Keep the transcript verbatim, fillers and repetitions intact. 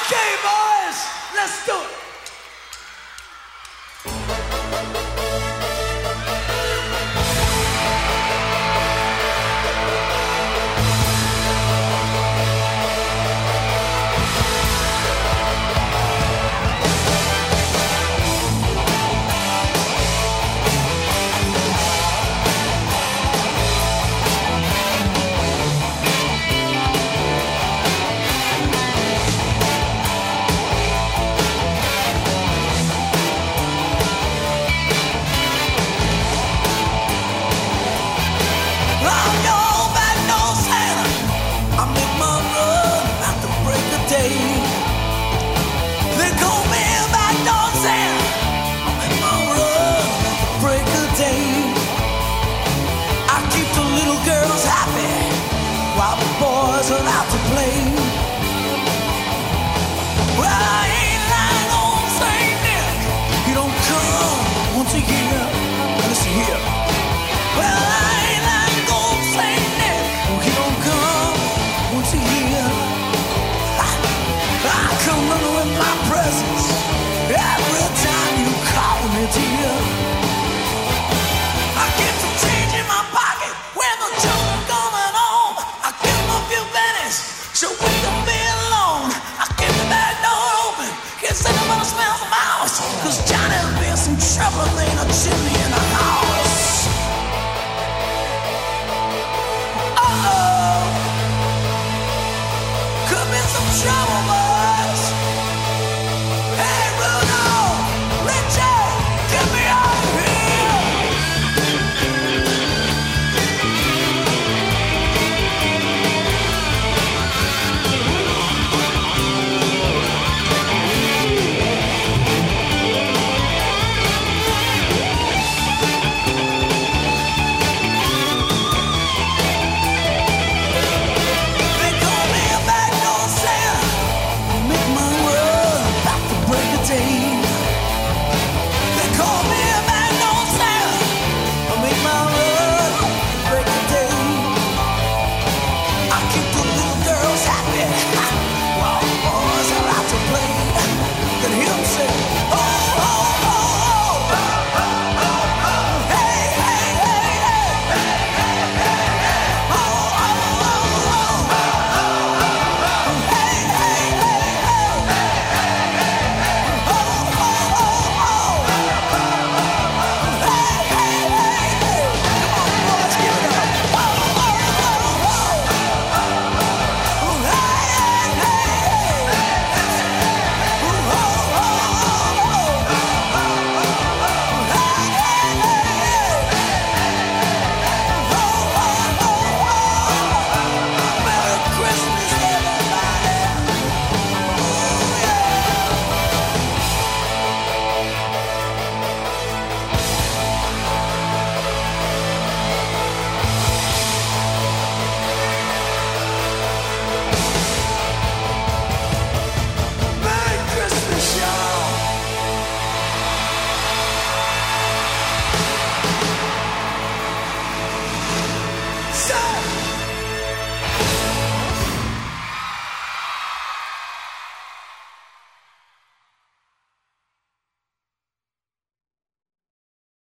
Okay, boys, let's do it. Boys are out to play. Well, I ain't lying on Saint Nick. He don't come once a year. Listen here. Well, I ain't lying on Saint Nick. He don't come once a year. I, I come running with my presence every time you call me dear. I get some change in my pocket when the children coming home. I give them a few pennies so we can be alone. I keep the back door open, can't say nobody smells the mouse. Cause Johnny's been some trouble, there ain't a chimney in the house. Uh-oh, could be some trouble, boys. Hey, Rudolph, Richie, get me out of here. I keep the